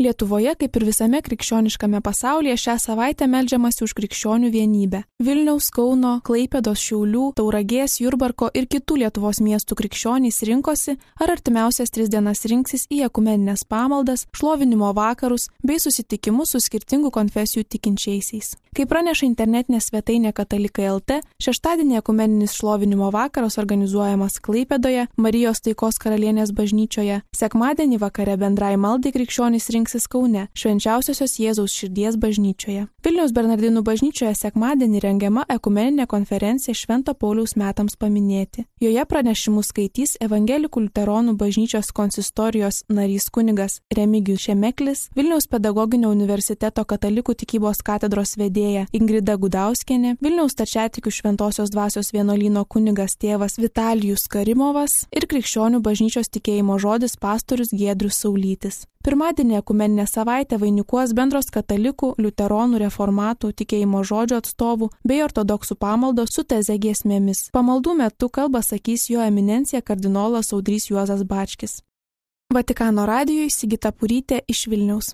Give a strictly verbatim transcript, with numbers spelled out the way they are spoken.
Lietuvoje, kaip ir visame krikščioniškame pasaulyje, šią savaitę meldžiamasi už krikščionių vienybę. Vilniaus, Kauno, Klaipėdos, Šiaulių, Tauragės, Jurbarko ir kitų Lietuvos miestų krikščionys rinkosi ar artimiausias tris dienas rinksis į ekumenines pamaldas, šlovinimo vakarus bei susitikimus su skirtingų konfesijų tikinčiaisiais. Kaip praneša internetinė svetainė Katalikai taškas lt, šeštadienį ekumeninis šlovinimo vakaras organizuojamas Klaipėdoje, Marijos Taikos Karalienės bažnyčioje, sekmadienį vakare bendrai maldai krikščionys rinksis Kaune, Švenčiausiosios Jėzaus širdies bažnyčioje. Vilniaus Bernardinų bažnyčioje sekmadienį rengiama ekumeninė konferencija Švento Pauliaus metams paminėti. Joje pranešimus skaitys Evangelikų liuteronų bažnyčios konsistorijos narys kunigas Remigijus Šemeklis, Vilniaus pedagoginio universiteto katalikų tikybos katedros vedėja Ingrida Gudauskienė, Vilniaus stačiatikių Šventosios dvasios vienuolyno kunigas tėvas Vitalijus Karimovas ir krikščionių bažnyčios tikėjimo žodis pastorius Giedrius Saulytis. Pirmadienį ekumeninę savaitę vainikuos bendros katalikų, liuteronų, reformatų, tikėjimo žodžio atstovų bei ortodoksų pamaldos su teze giesmėmis. Pamaldų metu kalbą sakys jo eminencija kardinolas Audrys Juozas Bačkis. Vatikano radijui Sigita Purytė iš Vilniaus.